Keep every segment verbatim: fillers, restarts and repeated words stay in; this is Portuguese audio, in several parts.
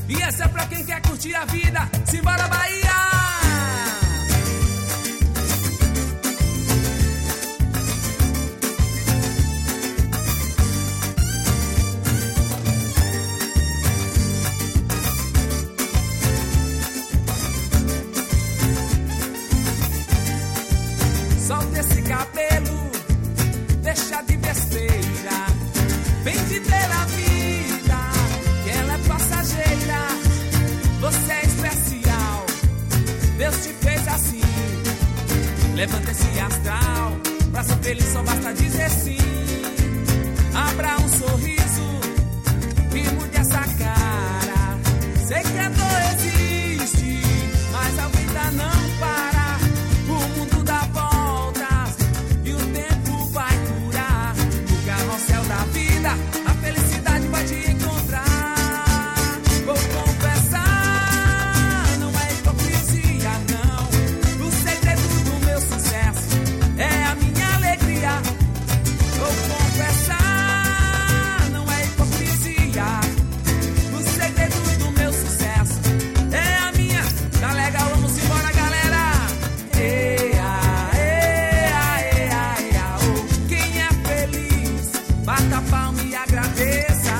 E essa é pra quem quer curtir a vida. Simbora, Bahia! Solta esse cabelo, deixa de besteira, vem viver a vida, que ela é passageira. Você é especial, Deus te fez assim. Levanta esse astral, pra ser feliz só basta dizer sim. Abra um sorriso e mude essa cara. Sei que a dor existe, mas a vida não para. O mundo dá voltas e o tempo vai curar. O carrossel da vida, a felicidade vai te encontrar. Vou confessar, não é hipocrisia não. O segredo do meu sucesso é a minha alegria. Vou confessar, não é hipocrisia. O segredo do meu sucesso é a minha. Tá legal, vamos embora, galera. Ea, ea, ea, ea, oh. Quem é feliz, bata a palma e agradeça.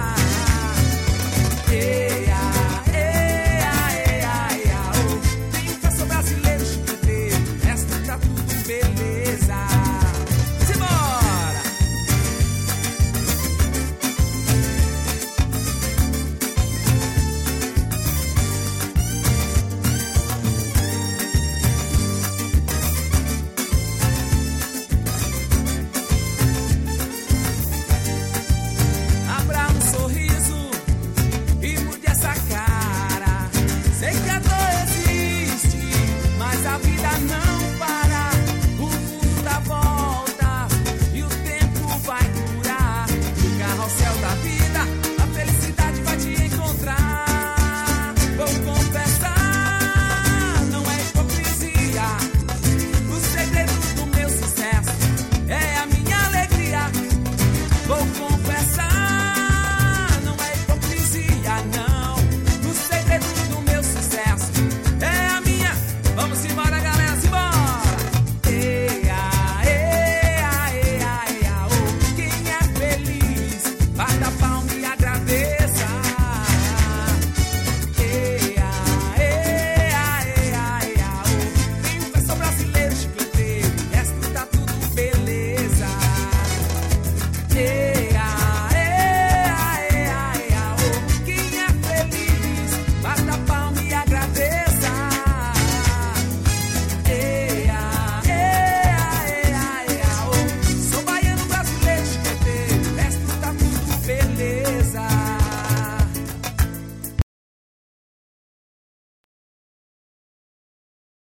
Ea, ea, ea, ea, oh. Tem um canção brasileiro chicoteiro, esta tá tudo beleza. Simbora! Abra um sorriso e mude essa cara. Sei que a dor existe, mas a vida não para. O mundo dá volta e o tempo vai curar. O carrossel da vida, a felicidade vai te encontrar. Vou confessar, não é hipocrisia. O segredo do meu sucesso é a minha alegria. Vou confessar, não é hipocrisia não. O segredo do meu sucesso é a minha. Vamos embora, galera, simbora! Ea, ea, ea, ea, oh. Quem é feliz, bata a